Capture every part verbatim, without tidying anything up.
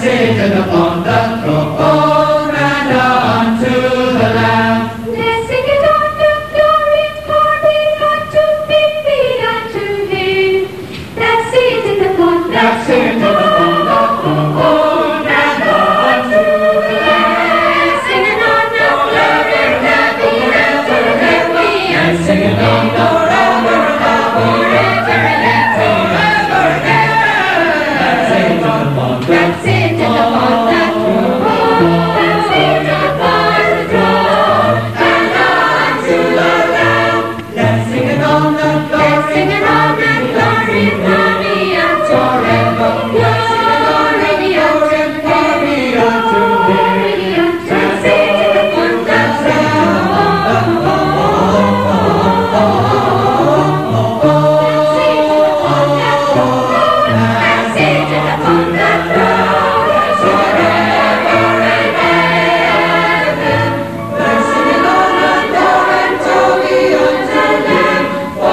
seated upon the throne, and unto the Lamb. Let's sing it on the glory, party unto him, be unto him. That's seated upon the That's seated upon the throne, and unto the Lamb. singing on the glory, happy unto him, be And unto singing on him. the forever, forever, and forever, That's seated upon the That's seated upon the throne, that's seated upon the throne, and unto the Lamb. Let's sing it on the Let's glory, sing it on the glory, glory unto him, glory be unto him, glory unto glory be unto him, seated upon the throne, seated upon the throne, forever and ever. Let's sing it on the glory, glory unto him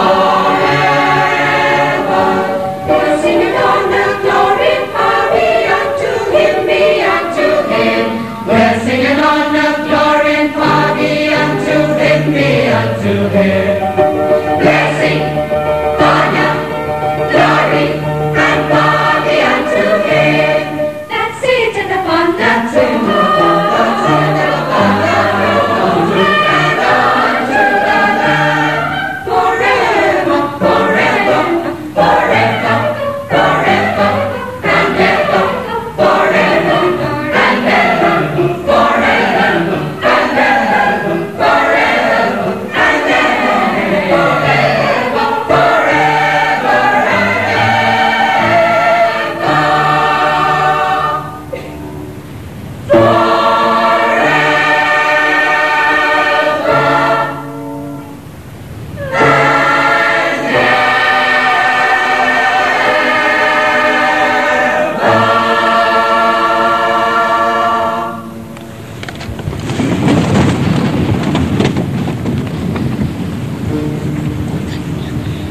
forever. Let's sing it on the glory, glory unto him, be unto him. Let's sing it on the glory and power be unto him, be unto him. Blessing, honor, glory, and power be unto him. That's seated upon the throne, seated upon the throne, and unto the Lamb. Forever, forever, forever, forever, and ever, forever, and ever, forever, and ever, forever, and ever, forever, forever, and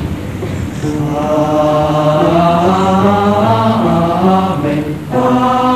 Amen.